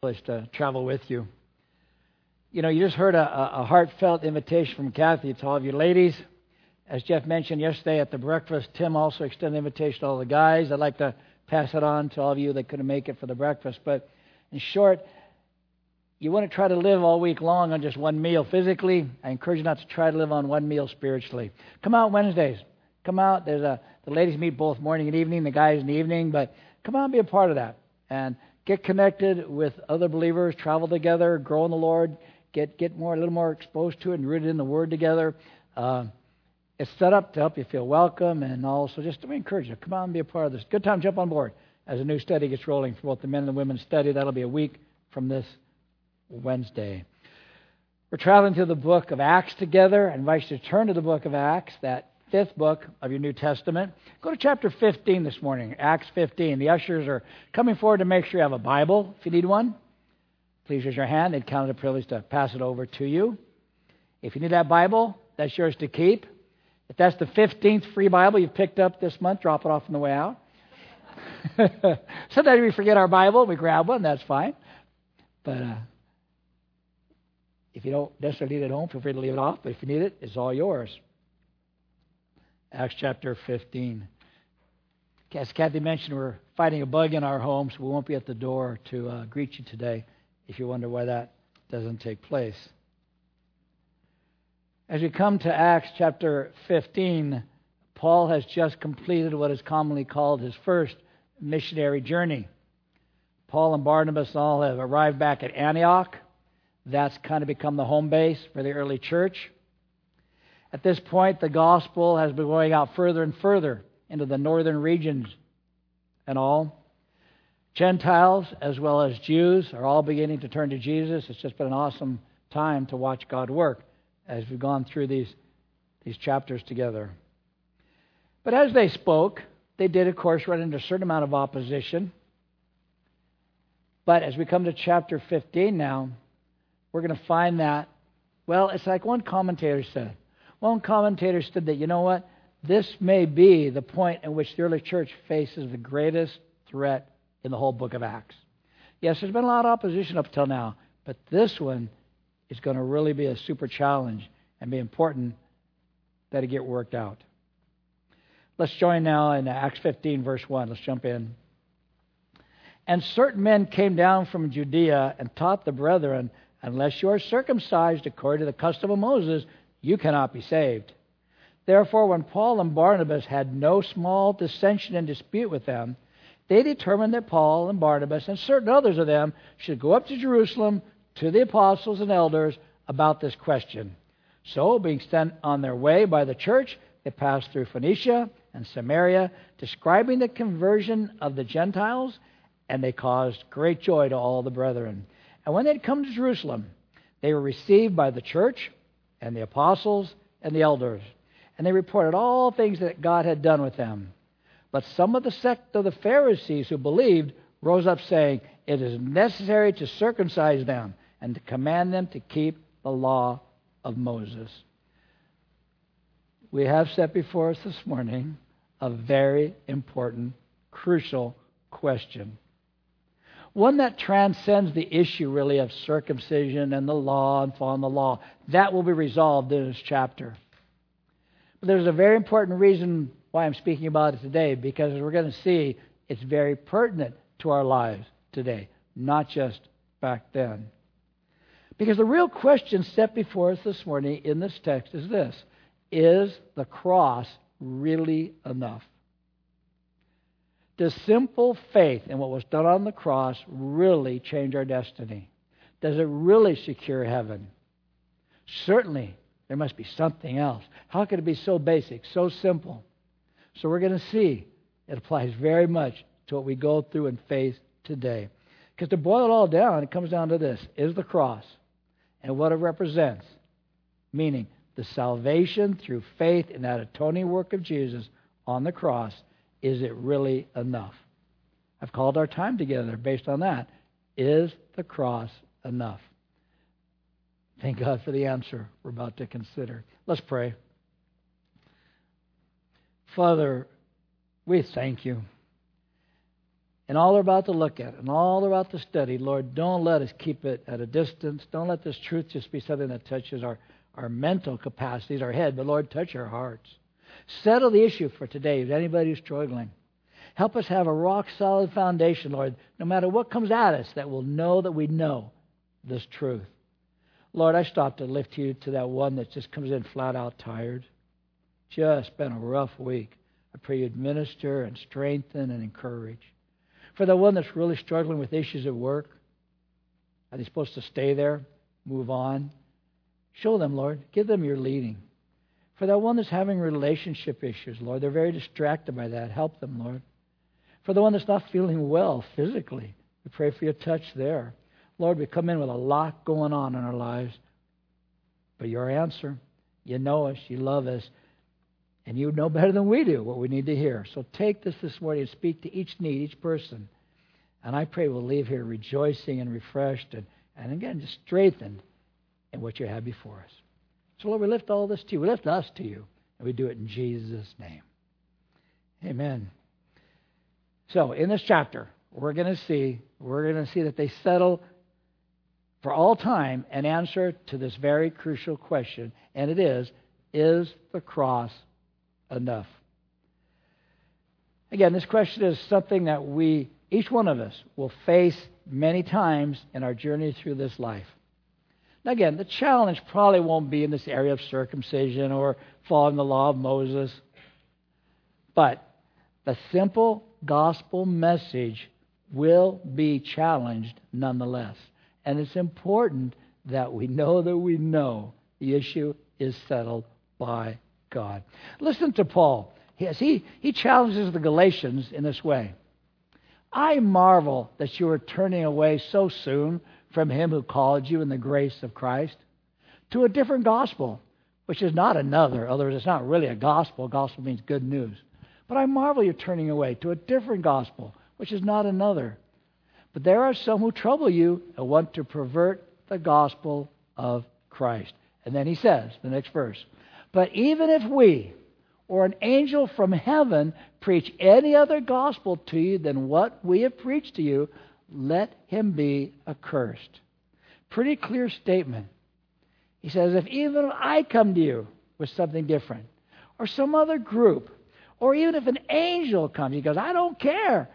To travel with you. You know, you just heard a heartfelt invitation from Kathy to all of you ladies. As Jeff mentioned yesterday at the breakfast, Tim also extended an invitation to all the guys. I'd like to pass it on to all of you that couldn't make it for the breakfast. But in short, you want to try to live all week long on just one meal physically. I encourage you not to try to live on one meal spiritually. Come out Wednesdays. Come out. The ladies meet both morning and evening, the guys in the evening. But come out and be a part of that. And get connected with other believers, travel together, grow in the Lord, get a little more exposed to it and rooted in the Word together. It's set up to help you feel welcome, and also just to encourage you, come on and be a part of this. Good time to jump on board as a new study gets rolling for both the men and the women's study. That'll be a week from this Wednesday. We're traveling through the book of Acts together. I invite you to turn to the book of Acts, that fifth book of your New Testament. Go to chapter 15 this morning, Acts 15. The ushers are coming forward to make sure you have a Bible. If you need one, please raise your hand. They'd count it a privilege to pass it over to you. If you need that Bible, that's yours to keep. If that's the 15th free Bible you've picked up this month, drop it off on the way out. Sometimes we forget our Bible, we grab one, that's fine. But if you don't necessarily need it at home, feel free to leave it off. But if you need it, it's all yours. Acts chapter 15. As Kathy mentioned, we're fighting a bug in our home, so we won't be at the door to greet you today if you wonder why that doesn't take place. As we come to Acts chapter 15, Paul has just completed what is commonly called his first missionary journey. Paul and Barnabas all have arrived back at Antioch. That's kind of become the home base for the early church. At this point, the gospel has been going out further and further into the northern regions and all. Gentiles as well as Jews are all beginning to turn to Jesus. It's just been an awesome time to watch God work as we've gone through these chapters together. But as they spoke, they did, of course, run into a certain amount of opposition. But as we come to chapter 15 now, we're going to find that, well, it's like one commentator said. One commentator said that, you know what, this may be the point in which the early church faces the greatest threat in the whole book of Acts. Yes, there's been a lot of opposition up till now, but this one is going to really be a super challenge and be important that it get worked out. Let's join now in Acts 15, verse 1. Let's jump in. And certain men came down from Judea and taught the brethren, unless you are circumcised according to the custom of Moses, you cannot be saved. Therefore, when Paul and Barnabas had no small dissension and dispute with them, they determined that Paul and Barnabas and certain others of them should go up to Jerusalem to the apostles and elders about this question. So, being sent on their way by the church, they passed through Phoenicia and Samaria, describing the conversion of the Gentiles, and they caused great joy to all the brethren. And when they had come to Jerusalem, they were received by the church and the apostles and the elders. And they reported all things that God had done with them. But some of the sect of the Pharisees who believed rose up saying, it is necessary to circumcise them and to command them to keep the law of Moses. We have set before us this morning a very important, crucial question. One that transcends the issue, really, of circumcision and the law and following the law. That will be resolved in this chapter. But there's a very important reason why I'm speaking about it today, because as we're going to see, it's very pertinent to our lives today, not just back then. Because the real question set before us this morning in this text is this: is the cross really enough? Does simple faith in what was done on the cross really change our destiny? Does it really secure heaven? Certainly, there must be something else. How could it be so basic, so simple? So we're going to see it applies very much to what we go through in faith today. Because to boil it all down, it comes down to this: is the cross and what it represents, meaning the salvation through faith in that atoning work of Jesus on the cross, is it really enough? I've called our time together based on that. Is the cross enough? Thank God for the answer we're about to consider. Let's pray. Father, we thank you and all they're about to look at and all they're about to study, Lord, don't let us keep it at a distance. Don't let this truth just be something that touches our mental capacities, our head, but Lord, touch our hearts. Settle the issue for today. If anybody's struggling, help us have a rock-solid foundation, Lord, no matter what comes at us, that we'll know that we know this truth. Lord, I stop to lift you to that one that just comes in flat out tired. Just been a rough week. I pray you'd minister and strengthen and encourage. For the one that's really struggling with issues at work, are they supposed to stay there, move on? Show them, Lord. Give them your leading. For that one that's having relationship issues, Lord, they're very distracted by that. Help them, Lord. For the one that's not feeling well physically, we pray for your touch there. Lord, we come in with a lot going on in our lives. But your answer, you know us, you love us, and you know better than we do what we need to hear. So take this morning and speak to each need, each person. And I pray we'll leave here rejoicing and refreshed and again, just strengthened in what you have before us. So, Lord, we lift all this to you. We lift us to you. And we do it in Jesus' name. Amen. So, in this chapter, we're going to see that they settle for all time an answer to this very crucial question. And it is the cross enough? Again, this question is something that each one of us, will face many times in our journey through this life. Now again, the challenge probably won't be in this area of circumcision or following the law of Moses. But the simple gospel message will be challenged nonetheless. And it's important that we know the issue is settled by God. Listen to Paul. He challenges the Galatians in this way. I marvel that you are turning away so soon from him who called you in the grace of Christ to a different gospel, which is not another. Otherwise, it's not really a gospel. Gospel means good news. But I marvel you're turning away to a different gospel, which is not another. But there are some who trouble you and want to pervert the gospel of Christ. And then he says, the next verse, but even if we or an angel from heaven preach any other gospel to you than what we have preached to you, let him be accursed. Pretty clear statement. He says, if even I come to you with something different, or some other group, or even if an angel comes, he goes, I don't care.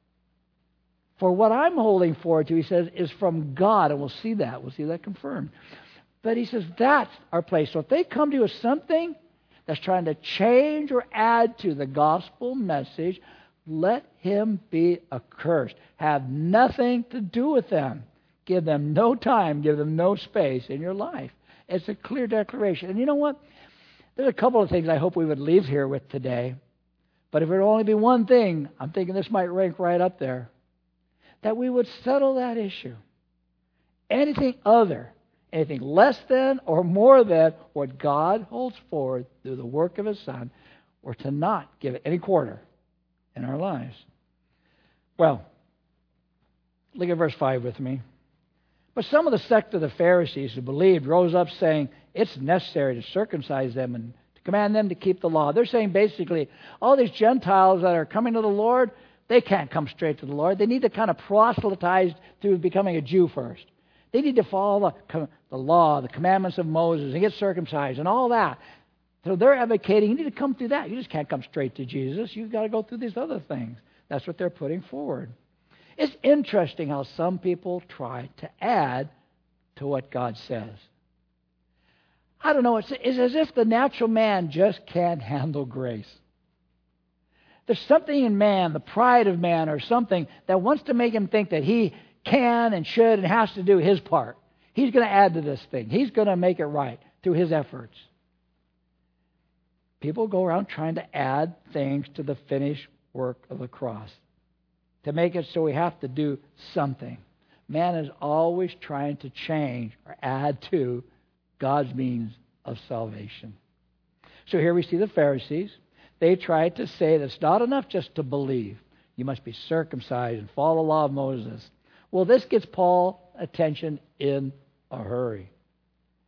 For what I'm holding forward to, he says, is from God. And we'll see that confirmed. But he says, that's our place. So if they come to you with something that's trying to change or add to the gospel message, let him be accursed. Have nothing to do with them. Give them no time. Give them no space in your life. It's a clear declaration. And you know what? There's a couple of things I hope we would leave here with today. But if it would only be one thing, I'm thinking this might rank right up there. That we would settle that issue. Anything less than or more than what God holds forward through the work of His Son, or to not give it any quarter in our lives. Well, look at verse 5 with me. But some of the sect of the Pharisees who believed rose up saying, it's necessary to circumcise them and to command them to keep the law. They're saying basically, all these Gentiles that are coming to the Lord, they can't come straight to the Lord. They need to kind of proselytize through becoming a Jew first. They need to follow the law, the commandments of Moses, and get circumcised and all that. So they're advocating, you need to come through that. You just can't come straight to Jesus. You've got to go through these other things. That's what they're putting forward. It's interesting how some people try to add to what God says. I don't know, it's as if the natural man just can't handle grace. There's something in man, the pride of man or something, that wants to make him think that he can and should and has to do his part. He's going to add to this thing. He's going to make it right through his efforts. People go around trying to add things to the finished work of the cross to make it so we have to do something. Man is always trying to change or add to God's means of salvation. So here we see the Pharisees. They tried to say that it's not enough just to believe. You must be circumcised and follow the law of Moses. Well, this gets Paul's attention in a hurry.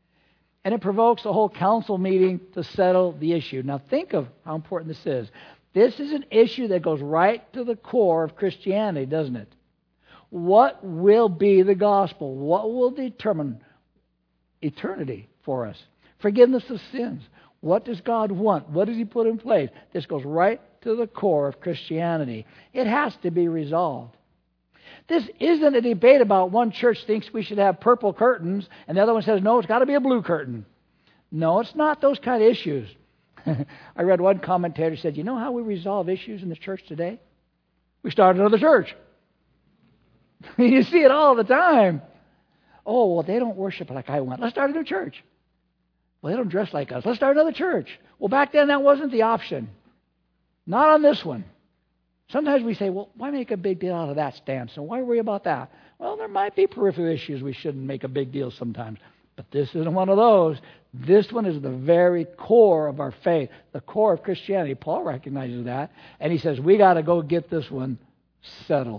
And it provokes a whole council meeting to settle the issue. Now think of how important this is. This is an issue that goes right to the core of Christianity, doesn't it? What will be the gospel? What will determine eternity for us? Forgiveness of sins. What does God want? What does He put in place? This goes right to the core of Christianity. It has to be resolved. This isn't a debate about one church thinks we should have purple curtains and the other one says, no, it's got to be a blue curtain. No, it's not those kind of issues. I read one commentator said, you know how we resolve issues in the church today? We start another church. You see it all the time. Oh, well, they don't worship like I want. Let's start a new church. Well, they don't dress like us. Let's start another church. Well, back then that wasn't the option. Not on this one. Sometimes we say, well, why make a big deal out of that stance? And why worry about that? Well, there might be peripheral issues we shouldn't make a big deal sometimes. But this isn't one of those. This one is the very core of our faith, the core of Christianity. Paul recognizes that. And he says, we got to go get this one settled.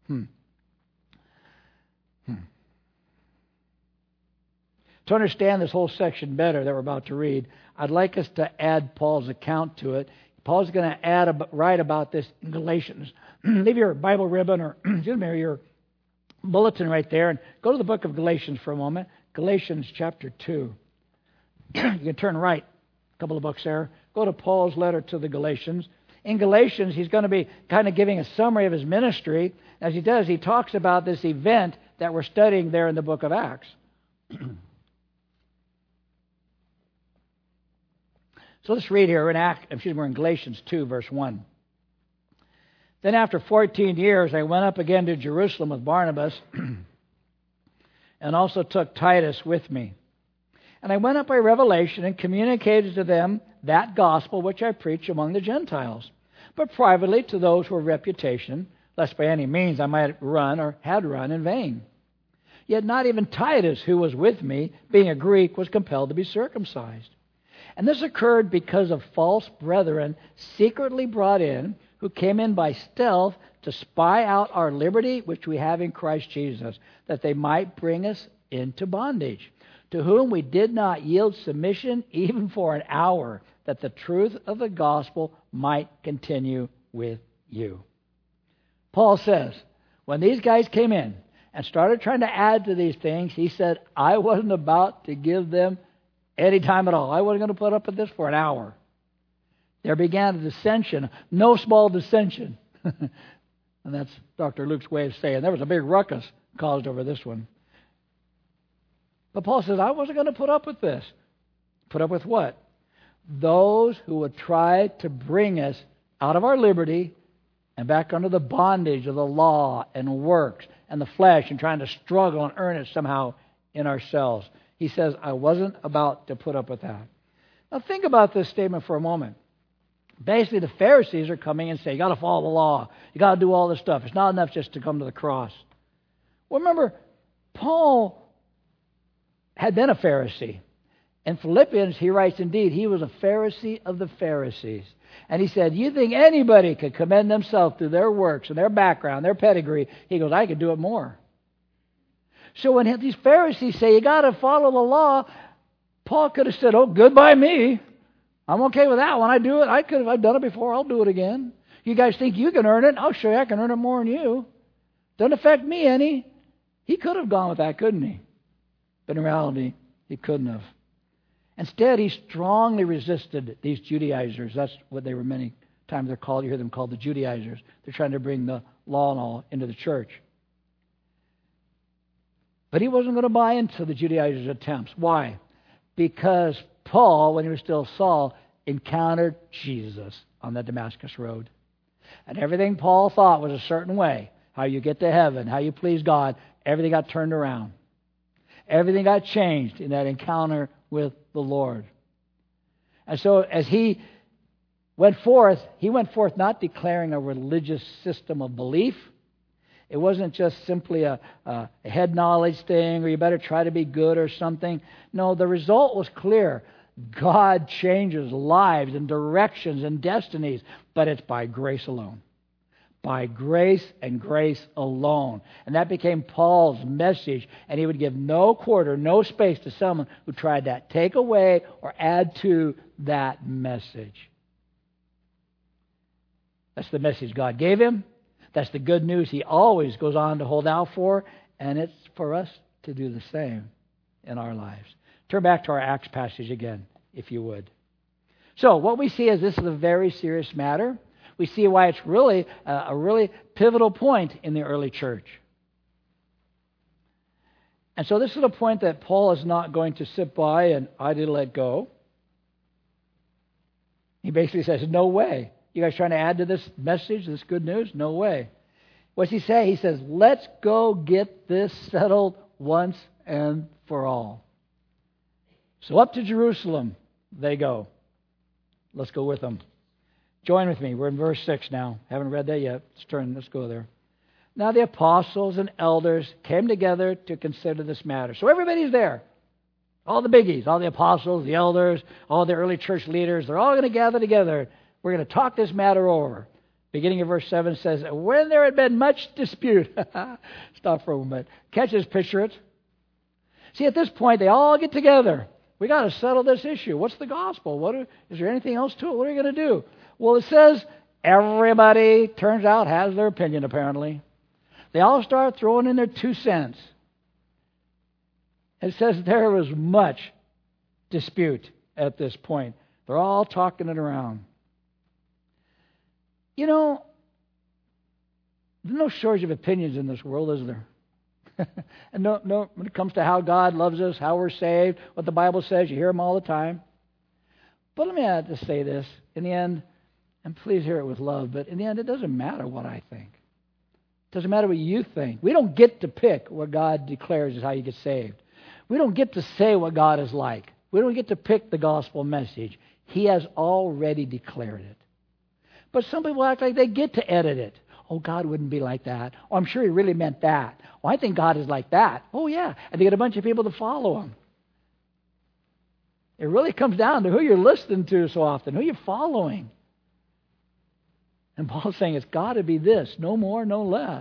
To understand this whole section better that we're about to read, I'd like us to add Paul's account to it. Paul's going to write about this in Galatians. Leave your Bible ribbon or your bulletin right there and go to the book of Galatians for a moment. Galatians chapter 2. You can turn right a couple of books there. Go to Paul's letter to the Galatians. In Galatians, he's going to be kind of giving a summary of his ministry. As he does, he talks about this event that we're studying there in the book of Acts. So let's read here we're in Galatians 2, verse 1. Then after 14 years, I went up again to Jerusalem with Barnabas and also took Titus with me. And I went up by revelation and communicated to them that gospel which I preach among the Gentiles, but privately to those who have reputation, lest by any means I might run or had run in vain. Yet not even Titus, who was with me, being a Greek, was compelled to be circumcised. And this occurred because of false brethren secretly brought in, who came in by stealth to spy out our liberty which we have in Christ Jesus, that they might bring us into bondage, to whom we did not yield submission even for an hour, that the truth of the gospel might continue with you. Paul says, when these guys came in and started trying to add to these things, he said, I wasn't about to give them any time at all. I wasn't going to put up with this for an hour. There began a dissension, no small dissension. And that's Dr. Luke's way of saying there was a big ruckus caused over this one. But Paul says, I wasn't going to put up with this. Put up with what? Those who would try to bring us out of our liberty and back under the bondage of the law and works and the flesh and trying to struggle and earn it somehow in ourselves. He says, I wasn't about to put up with that. Now think about this statement for a moment. Basically, the Pharisees are coming and saying, you got to follow the law. You got to do all this stuff. It's not enough just to come to the cross. Well, remember, Paul had been a Pharisee. In Philippians, he writes, indeed, he was a Pharisee of the Pharisees. And he said, you think anybody could commend themselves through their works and their background, their pedigree? He goes, I could do it more. So when these Pharisees say, you got to follow the law, Paul could have said, oh, good by me. I'm okay with that one. I do it. I've done it before. I'll do it again. You guys think you can earn it? I'll show you I can earn it more than you. Doesn't affect me any. He could have gone with that, couldn't he? But in reality, he couldn't have. Instead, he strongly resisted these Judaizers. That's what they were many times they're called. You hear them called the Judaizers. They're trying to bring the law and all into the church. But he wasn't going to buy into the Judaizers' attempts. Why? Because Paul, when he was still Saul, encountered Jesus on the Damascus Road. And everything Paul thought was a certain way, how you get to heaven, how you please God, everything got turned around. Everything got changed in that encounter with the Lord. And so as he went forth not declaring a religious system of belief. It wasn't just simply a head knowledge thing, or you better try to be good or something. No, the result was clear. God changes lives and directions and destinies, but it's by grace alone. By grace and grace alone. And that became Paul's message, and he would give no quarter, no space to someone who tried to take away or add to that message. That's the message God gave him. That's the good news he always goes on to hold out for. And it's for us to do the same in our lives. Turn back to our Acts passage again, if you would. So what we see is this is a very serious matter. We see why it's really a really pivotal point in the early church. And so this is a point that Paul is not going to sit by and idly let go. He basically says, no way. You guys trying to add to this message, this good news? No way. What's he say? He says, let's go get this settled once and for all. So up to Jerusalem they go. Let's go with them. Join with me. We're in verse 6 now. Haven't read that yet. Let's go there. Now the apostles and elders came together to consider this matter. So everybody's there. All the biggies, all the apostles, the elders, all the early church leaders, they're all going to gather together. We're going to talk this matter over. Beginning of verse 7 says, when there had been much dispute. Stop for a moment. Catch this, picture it. See, at this point, they all get together. We got to settle this issue. What's the gospel? Is there anything else to it? What are we going to do? Well, it says everybody, turns out, has their opinion, apparently. They all start throwing in their 2 cents. It says there was much dispute at this point. They're all talking it around. You know, there's no shortage of opinions in this world, is there? And no, when it comes to how God loves us, how we're saved, what the Bible says, you hear them all the time. But let me just say this. In the end, and please hear it with love, but in the end, it doesn't matter what I think. It doesn't matter what you think. We don't get to pick what God declares is how you get saved. We don't get to say what God is like. We don't get to pick the gospel message. He has already declared it. But some people act like they get to edit it. Oh, God wouldn't be like that. Oh, I'm sure He really meant that. Oh, I think God is like that. Oh, yeah. And they get a bunch of people to follow Him. It really comes down to who you're listening to so often, who you're following. And Paul's saying it's got to be this, no more, no less.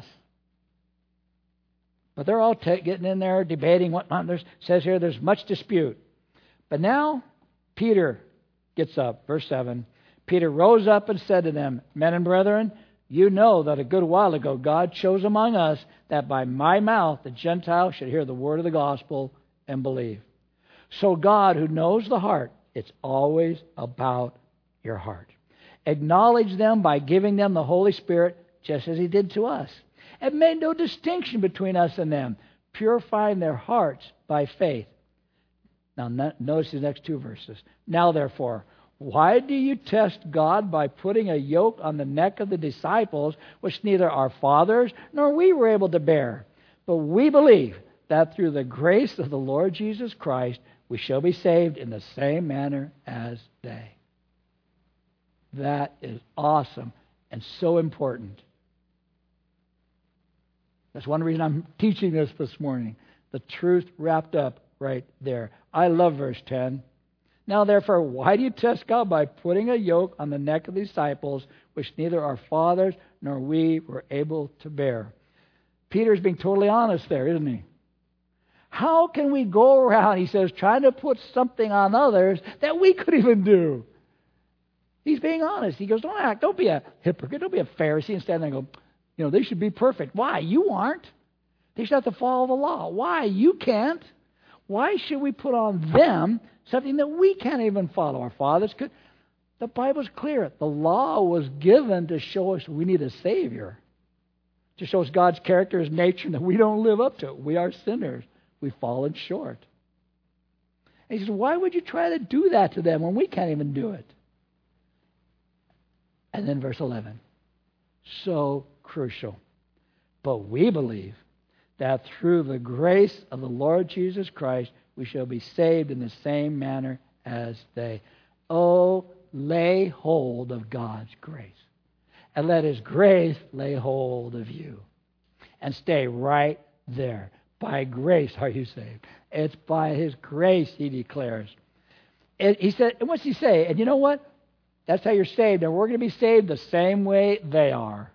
But they're all getting in there, debating whatnot. It says here there's much dispute. But now Peter gets up, verse 7. Peter rose up and said to them, men and brethren, you know that a good while ago God chose among us that by my mouth the Gentiles should hear the word of the gospel and believe. So God, who knows the heart, it's always about your heart. Acknowledge them by giving them the Holy Spirit, just as He did to us, and made no distinction between us and them, purifying their hearts by faith. Now, notice the next 2 verses. Now, therefore, why do you test God by putting a yoke on the neck of the disciples, which neither our fathers nor we were able to bear? But we believe that through the grace of the Lord Jesus Christ, we shall be saved in the same manner as they. That is awesome and so important. That's one reason I'm teaching this morning. The truth wrapped up right there. I love verse 10. Now, therefore, why do you test God by putting a yoke on the neck of the disciples, which neither our fathers nor we were able to bear? Peter's being totally honest there, isn't he? How can we go around, he says, trying to put something on others that we could even do? He's being honest. He goes, don't be a hypocrite, don't be a Pharisee and stand there and go, they should be perfect. Why? You aren't. They should have to follow the law. Why? You can't. Why should we put on them something that we can't even follow? Our fathers could. The Bible's clear. The law was given to show us we need a Savior. To show us God's character, His nature, and that we don't live up to it. We are sinners. We've fallen short. And he says, why would you try to do that to them when we can't even do it? And then verse 11. So crucial. But we believe that through the grace of the Lord Jesus Christ, we shall be saved in the same manner as they. Oh, lay hold of God's grace. And let His grace lay hold of you. And stay right there. By grace are you saved. It's by His grace, He declares. He said, and what's He say? And you know what? That's how you're saved. And we're going to be saved the same way they are.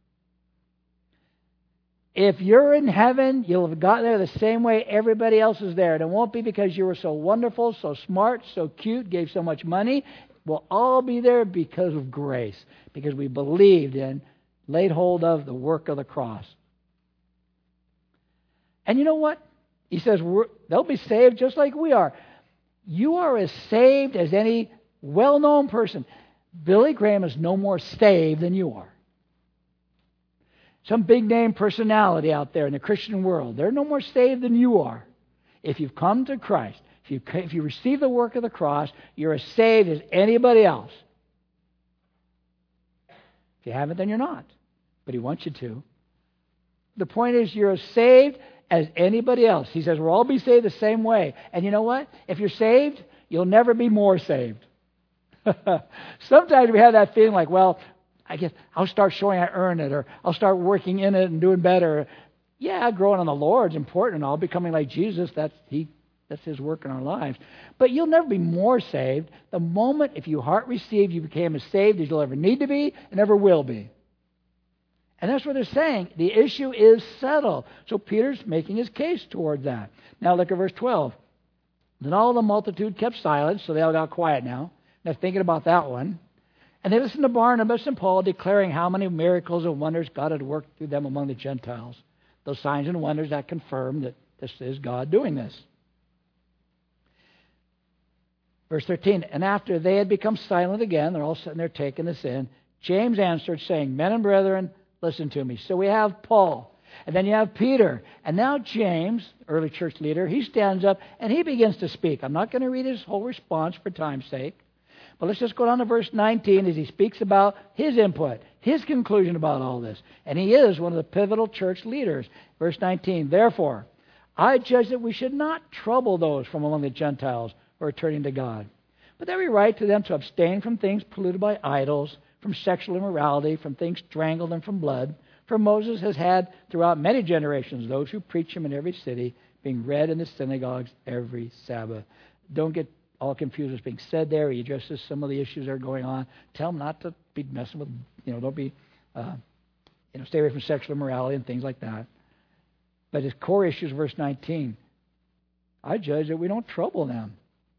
If you're in heaven, you'll have gotten there the same way everybody else is there. And it won't be because you were so wonderful, so smart, so cute, gave so much money. will all be there because of grace, because we believed in, laid hold of the work of the cross. And you know what? He says they'll be saved just like we are. You are as saved as any well-known person. Billy Graham is no more saved than you are. Some big-name personality out there in the Christian world, they're no more saved than you are. If you've come to Christ, if you receive the work of the cross, you're as saved as anybody else. If you haven't, then you're not. But He wants you to. The point is, you're as saved as anybody else. He says we'll all be saved the same way. And you know what? If you're saved, you'll never be more saved. Sometimes we have that feeling like, well, I guess I'll start showing I earn it, or I'll start working in it and doing better. Yeah, growing in the Lord is important and all. Becoming like Jesus, that's His work in our lives. But you'll never be more saved. The moment, if you heart received, you became as saved as you'll ever need to be and ever will be. And that's what they're saying. The issue is settled. So Peter's making his case toward that. Now look at verse 12. Then all the multitude kept silent, so they all got quiet now. They're thinking about that one. And they listened to Barnabas and Paul declaring how many miracles and wonders God had worked through them among the Gentiles. Those signs and wonders that confirm that this is God doing this. Verse 13, and after they had become silent again, they're all sitting there taking this in, James answered, saying, men and brethren, listen to me. So we have Paul, and then you have Peter, and now James, early church leader, he stands up and he begins to speak. I'm not going to read his whole response for time's sake, but let's just go down to verse 19 as he speaks about his input, his conclusion about all this. And he is one of the pivotal church leaders. Verse 19, therefore, I judge that we should not trouble those from among the Gentiles who are turning to God, but that we write to them to abstain from things polluted by idols, from sexual immorality, from things strangled, and from blood. For Moses has had throughout many generations those who preach him in every city, being read in the synagogues every Sabbath. Don't get all confused what's being said there. He addresses some of the issues that are going on. Tell them not to be messing with, don't be, stay away from sexual immorality and things like that. But his core issue is verse 19. I judge that we don't trouble them.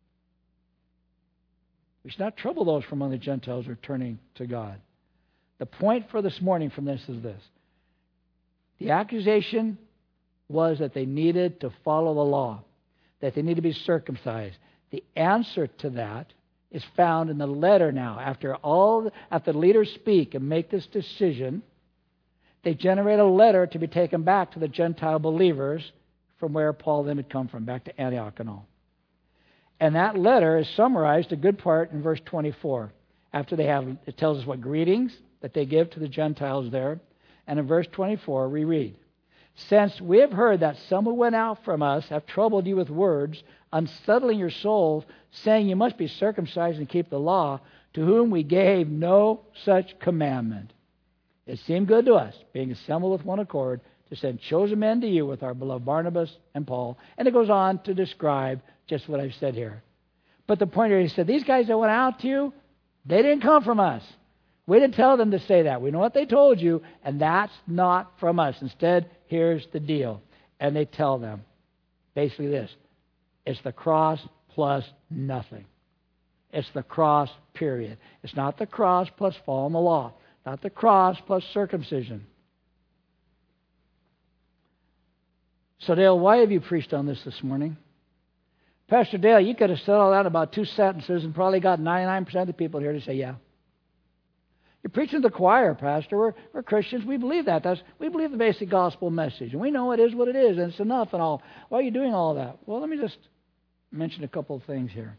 We should not trouble those from among the Gentiles returning to God. The point for this morning from this is this. The accusation was that they needed to follow the law, that they need to be circumcised. The answer to that is found in the letter now. After the leaders speak and make this decision, they generate a letter to be taken back to the Gentile believers from where Paul then had come from, back to Antioch and all. And that letter is summarized a good part in verse 24. It tells us what greetings that they give to the Gentiles there. And in verse 24 we read, since we have heard that some who went out from us have troubled you with words, unsettling your souls, saying you must be circumcised and keep the law, to whom we gave no such commandment. It seemed good to us, being assembled with one accord, to send chosen men to you with our beloved Barnabas and Paul. And it goes on to describe just what I've said here. But the point here, he said, these guys that went out to you, they didn't come from us. We didn't tell them to say that. We know what they told you, and that's not from us. Instead, here's the deal. And they tell them basically this. It's the cross plus nothing. It's the cross, period. It's not the cross plus following the law. Not the cross plus circumcision. So, Dale, why have you preached on this morning? Pastor Dale, you could have said all that in about 2 sentences and probably got 99% of the people here to say, yeah. You're preaching to the choir, Pastor. We're Christians. We believe that. We believe the basic gospel message. And we know it is what it is, and it's enough and all. Why are you doing all that? Well, let me just mention a couple of things here.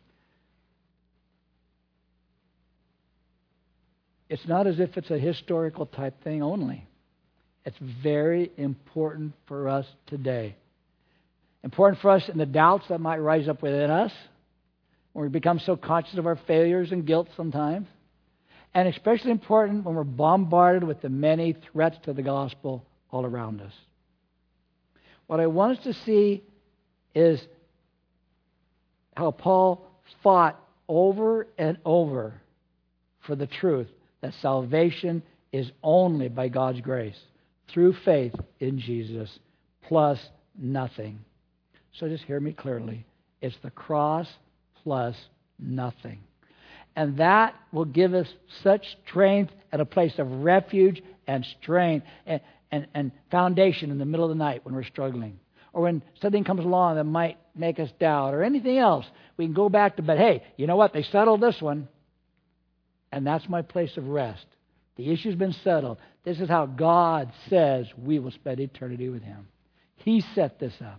It's not as if it's a historical type thing only. It's very important for us today. Important for us in the doubts that might rise up within us when we become so conscious of our failures and guilt sometimes. And especially important when we're bombarded with the many threats to the gospel all around us. What I want us to see is how Paul fought over and over for the truth that salvation is only by God's grace, through faith in Jesus, plus nothing. So just hear me clearly. It's the cross plus nothing. And that will give us such strength and a place of refuge and strength and foundation in the middle of the night when we're struggling. Or when something comes along that might make us doubt or anything else, we can go back to bed. Hey, you know what? They settled this one. And that's my place of rest. The issue's been settled. This is how God says we will spend eternity with Him. He set this up.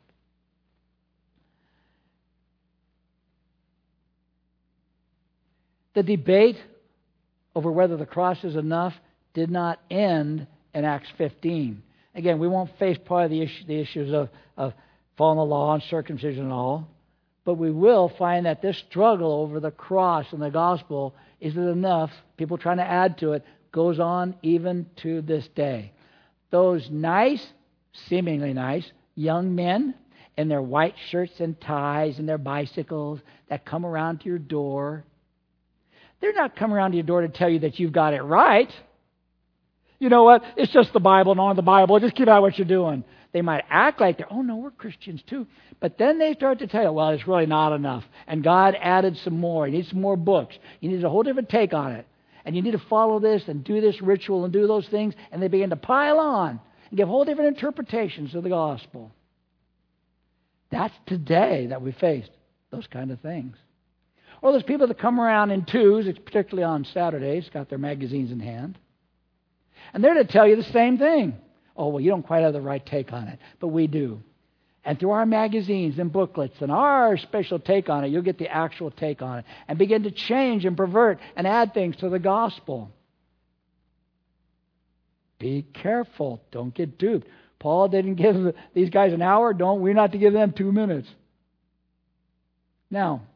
The debate over whether the cross is enough did not end in Acts 15. Again, we won't face probably the issues of following the law and circumcision and all, but we will find that this struggle over the cross and the gospel, is it enough? People trying to add to it, goes on even to this day. Those nice, seemingly nice, young men in their white shirts and ties and their bicycles that come around to your door, they're not coming around to your door to tell you that you've got it right. You know what? It's just the Bible and on the Bible. Just keep out what you're doing. They might act like they're, oh no, we're Christians too. But then they start to tell you, well, it's really not enough. And God added some more. You need some more books. You need a whole different take on it. And you need to follow this and do this ritual and do those things. And they begin to pile on and give whole different interpretations of the gospel. That's today that we faced those kind of things. Or there's people that come around in twos, particularly on Saturdays, got their magazines in hand. And they're to tell you the same thing. Oh, well, you don't quite have the right take on it, but we do. And through our magazines and booklets and our special take on it, you'll get the actual take on it and begin to change and pervert and add things to the gospel. Be careful. Don't get duped. Paul didn't give these guys an hour. We're not to give them 2 minutes. Now,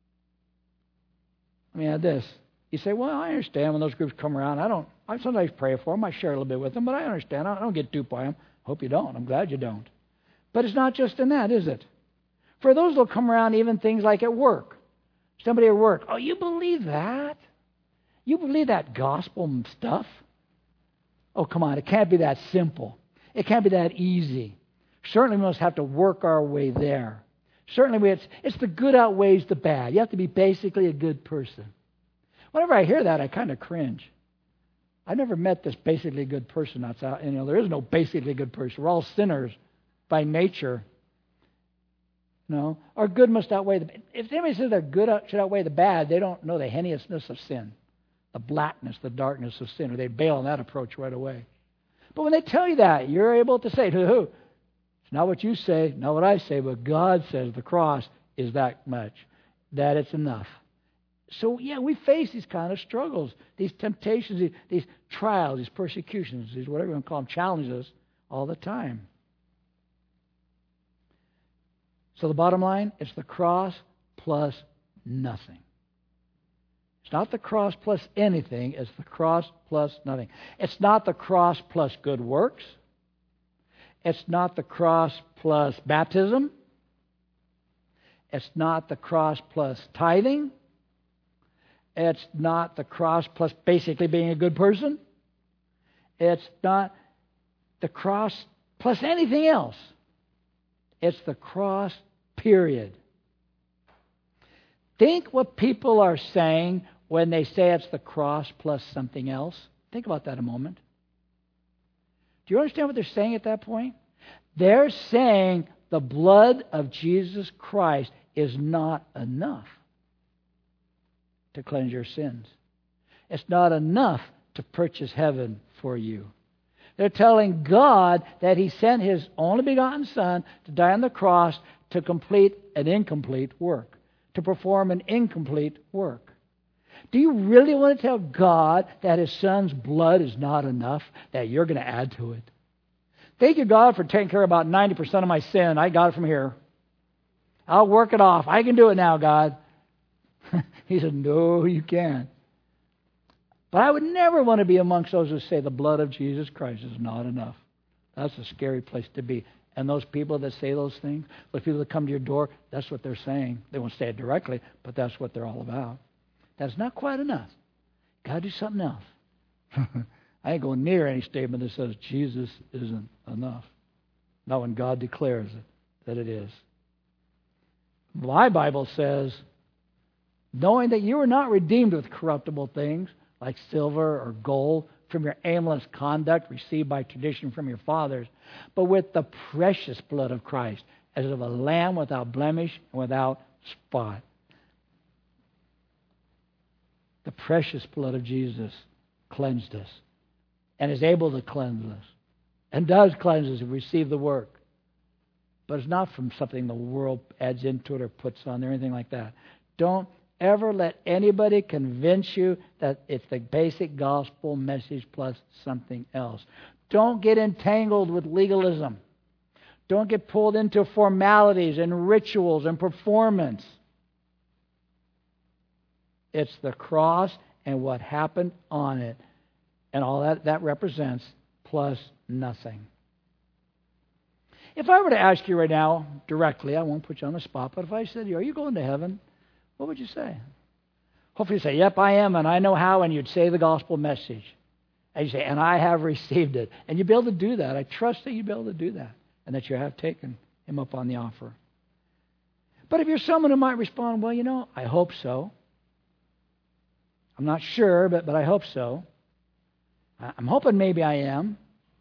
let me add this. You say, well, I understand when those groups come around. I sometimes pray for them. I share a little bit with them, but I understand. I don't get duped by them. Hope you don't. I'm glad you don't. But it's not just in that, is it? For those that'll come around, even things like at work. Somebody at work, oh, you believe that? You believe that gospel stuff? Oh, come on. It can't be that simple. It can't be that easy. Certainly we must have to work our way there. Certainly it's the good outweighs the bad. You have to be basically a good person. Whenever I hear that, I kind of cringe. I've never met this basically good person outside. There is no basically good person. We're all sinners by nature. No, our good must outweigh the bad. If anybody says their good should outweigh the bad, they don't know the hideousness of sin, the blackness, the darkness of sin, or they bail on that approach right away. But when they tell you that, you're able to say, it's not what you say, not what I say, but God says the cross is that much, that it's enough. So, yeah, we face these kind of struggles, these temptations, these trials, these persecutions, these whatever you want to call them, challenges all the time. So the bottom line, it's the cross plus nothing. It's not the cross plus anything, it's the cross plus nothing. It's not the cross plus good works. It's not the cross plus baptism. It's not the cross plus tithing. It's not the cross plus basically being a good person. It's not the cross plus anything else. It's the cross, period. Think what people are saying when they say it's the cross plus something else. Think about that a moment. Do you understand what they're saying at that point? They're saying the blood of Jesus Christ is not enough to cleanse your sins. It's not enough to purchase heaven for you. They're telling God that He sent His only begotten Son to die on the cross to complete an incomplete work, to perform an incomplete work. Do you really want to tell God that His Son's blood is not enough, that you're going to add to it? Thank you, God, for taking care of about 90% of my sin. I got it from here. I'll work it off. I can do it now, God. He said, no, you can't. But I would never want to be amongst those who say the blood of Jesus Christ is not enough. That's a scary place to be. And those people that say those things, those people that come to your door, that's what they're saying. They won't say it directly, but that's what they're all about. That's not quite enough. Got to do something else. I ain't going near any statement that says Jesus isn't enough. Not when God declares it, that it is. My Bible says knowing that you were not redeemed with corruptible things like silver or gold from your aimless conduct received by tradition from your fathers, but with the precious blood of Christ, as of a lamb without blemish and without spot. The precious blood of Jesus cleansed us and is able to cleanse us and does cleanse us if we receive the work. But it's not from something the world adds into it or puts on there, anything like that. Don't ever let anybody convince you that it's the basic gospel message plus something else. Don't get entangled with legalism. Don't get pulled into formalities and rituals and performance. It's the cross and what happened on it and all that represents plus nothing. If I were to ask you right now directly, I won't put you on the spot, but if I said to you, are you going to heaven? What would you say? Hopefully you'd say, yep, I am, and I know how, and you'd say the gospel message. And you say, and I have received it. And you'd be able to do that. I trust that you'd be able to do that, and that you have taken him up on the offer. But if you're someone who might respond, well, I hope so. I'm not sure, but I hope so. I'm hoping maybe I am.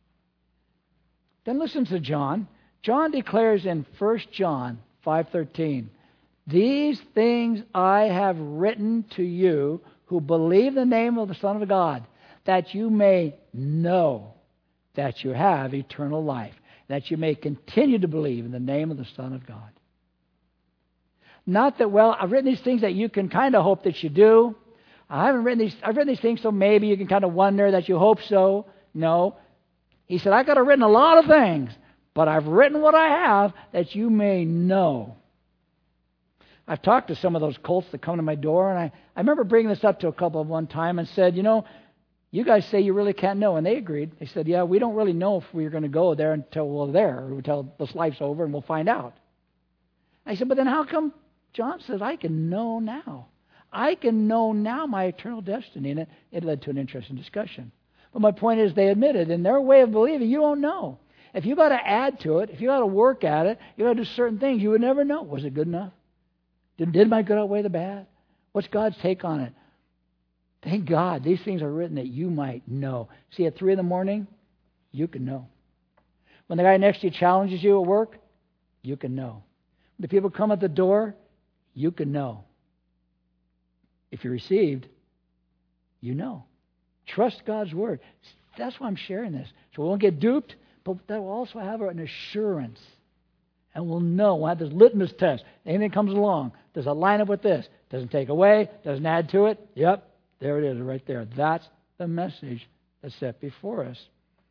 Then listen to John. John declares in 1 John 5:13, these things I have written to you who believe the name of the Son of God, that you may know that you have eternal life, that you may continue to believe in the name of the Son of God. Not that, I've written these things that you can kind of hope that you do. I've written these things so maybe you can kind of wonder that you hope so. No. He said, I could have written a lot of things, but I've written what I have that you may know. I've talked to some of those cults that come to my door, and I remember bringing this up to a couple of one time and said, you guys say you really can't know. And they agreed. They said, yeah, we don't really know if we're going to go there until we're there, or until this life's over and we'll find out. I said, but then how come John says I can know now? I can know now my eternal destiny. And it led to an interesting discussion. But my point is they admitted in their way of believing, you don't know. If you got to add to it, if you got to work at it, you got to do certain things, you would never know. Was it good enough? Did my good outweigh the bad? What's God's take on it? Thank God these things are written that you might know. See, at 3 a.m, you can know. When the guy next to you challenges you at work, you can know. When the people come at the door, you can know. If you received, you know. Trust God's word. That's why I'm sharing this. So we won't get duped, but that will also have an assurance. And we'll know. We'll have this litmus test. Anything comes along. Does it line up with this? Doesn't take away. Doesn't add to it. Yep. There it is right there. That's the message that's set before us.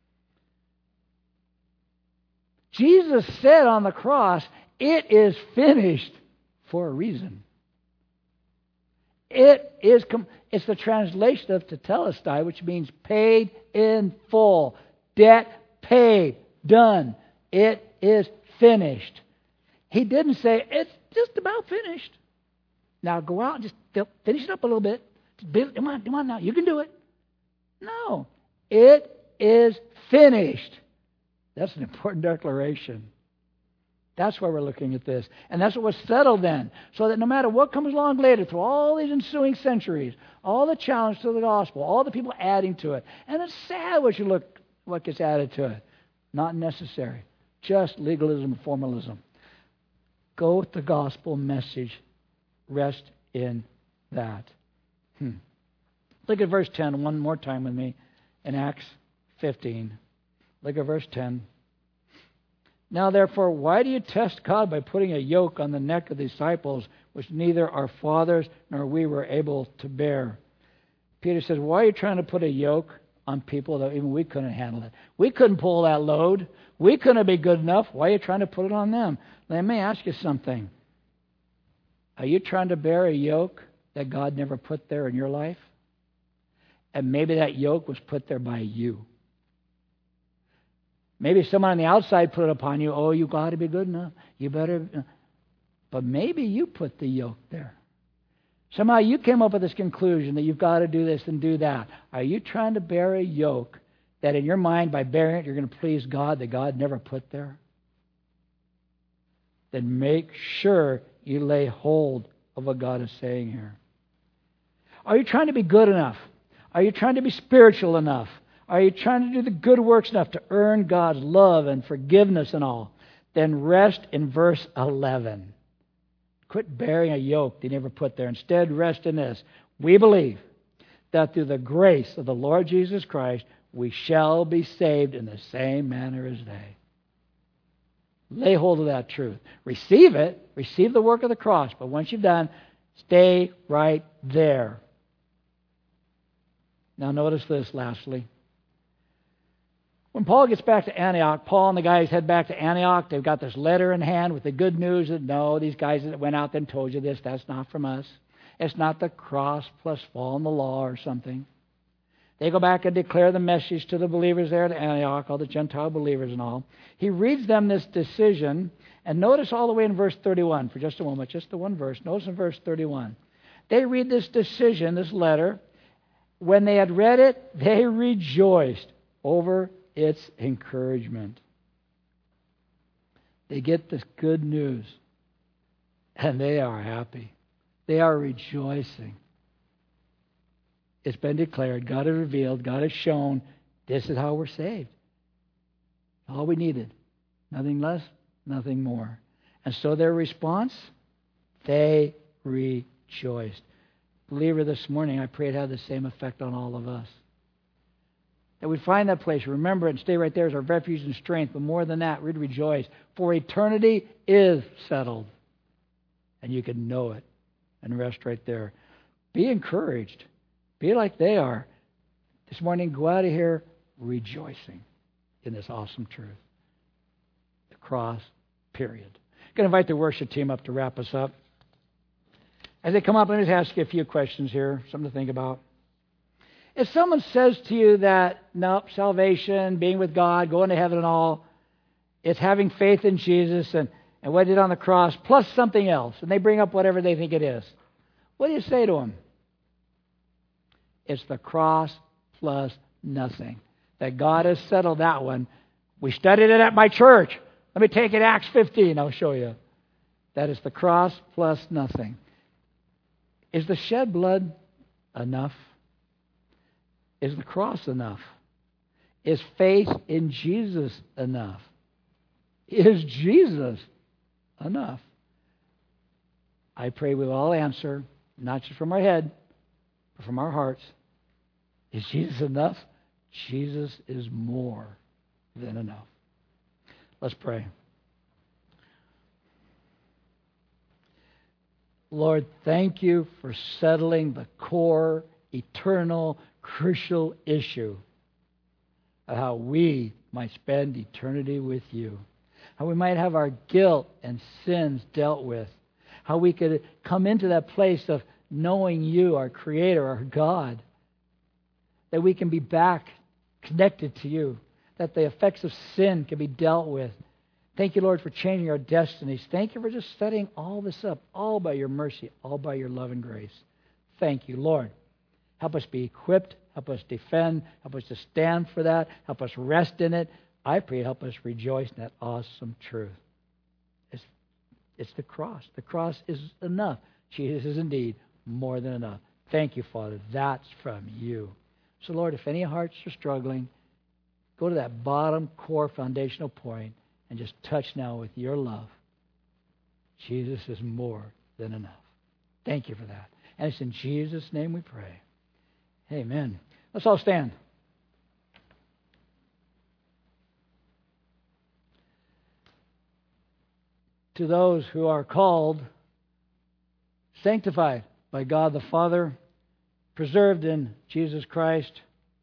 Jesus said on the cross, it is finished for a reason. It's the translation of tetelestai, which means paid in full. Debt paid. Done. It is finished. He didn't say, it's just about finished. Now go out and just finish it up a little bit. Come on now. You can do it. No. It is finished. That's an important declaration. That's why we're looking at this. And that's what was settled then. So that no matter what comes along later, through all these ensuing centuries, all the challenge to the gospel, all the people adding to it, and it's sad what gets added to it. Not necessary. Just legalism and formalism. Go with the gospel message. Rest in that. Look at verse 10 one more time with me in Acts 15. Look at verse 10. Now, therefore, why do you test God by putting a yoke on the neck of the disciples, which neither our fathers nor we were able to bear? Peter says, why are you trying to put a yoke on people that even we couldn't handle it? We couldn't pull that load. We couldn't be good enough. Why are you trying to put it on them? Let me ask you something. Are you trying to bear a yoke that God never put there in your life? And maybe that yoke was put there by you. Maybe someone on the outside put it upon you. Oh, you got to be good enough. You better. But maybe you put the yoke there. Somehow you came up with this conclusion that you've got to do this and do that. Are you trying to bear a yoke that in your mind, by bearing it, you're going to please God that God never put there? Then make sure you lay hold of what God is saying here. Are you trying to be good enough? Are you trying to be spiritual enough? Are you trying to do the good works enough to earn God's love and forgiveness and all? Then rest in verse 11. Quit bearing a yoke they never put there. Instead, rest in this. We believe that through the grace of the Lord Jesus Christ, we shall be saved in the same manner as they. Lay hold of that truth. Receive it. Receive the work of the cross. But once you've done, stay right there. Now notice this lastly. When Paul gets back to Antioch, Paul and the guys head back to Antioch. They've got this letter in hand with the good news that no, these guys that went out there and told you this, that's not from us. It's not the cross plus following the law or something. They go back and declare the message to the believers there at Antioch, all the Gentile believers and all. He reads them this decision, and notice all the way in verse 31 for just a moment, just the one verse. Notice in verse 31. They read this decision, this letter. When they had read it, they rejoiced over its encouragement. They get this good news, and they are happy. They are rejoicing. It's been declared, God has revealed, God has shown, this is how we're saved. All we needed. Nothing less, nothing more. And so their response, they rejoiced. Believer, this morning, I pray it had the same effect on all of us. That we'd find that place, remember it, and stay right there as our refuge and strength. But more than that, we'd rejoice. For eternity is settled. And you can know it and rest right there. Be encouraged. Be like they are. This morning, go out of here rejoicing in this awesome truth. The cross, period. I'm going to invite the worship team up to wrap us up. As they come up, let me just ask you a few questions here, something to think about. If someone says to you that, nope, salvation, being with God, going to heaven and all, it's having faith in Jesus and what he did on the cross, plus something else, and they bring up whatever they think it is, what do you say to them? It's the cross plus nothing. That God has settled that one. We studied it at my church. Let me take it, Acts 15. I'll show you. That is the cross plus nothing. Is the shed blood enough? Is the cross enough? Is faith in Jesus enough? Is Jesus enough? I pray we'll all answer, not just from our head, but from our hearts. Is Jesus enough? Jesus is more than enough. Let's pray. Lord, thank you for settling the core, eternal, crucial issue of how we might spend eternity with you. How we might have our guilt and sins dealt with. How we could come into that place of knowing you, our Creator, our God. That we can be back connected to you. That the effects of sin can be dealt with. Thank you, Lord, for changing our destinies. Thank you for just setting all this up, all by your mercy, all by your love and grace. Thank you, Lord. Help us be equipped. Help us defend. Help us to stand for that. Help us rest in it. I pray help us rejoice in that awesome truth. It's the cross. The cross is enough. Jesus is indeed more than enough. Thank you, Father. That's from you. So, Lord, if any hearts are struggling, go to that bottom core foundational point and just touch now with your love. Jesus is more than enough. Thank you for that. And it's in Jesus' name we pray. Amen. Let's all stand. To those who are called, sanctified by God the Father, preserved in Jesus Christ,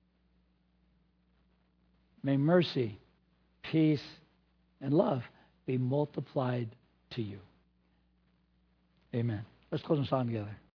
may mercy, peace, and love be multiplied to you. Amen. Let's close in song together.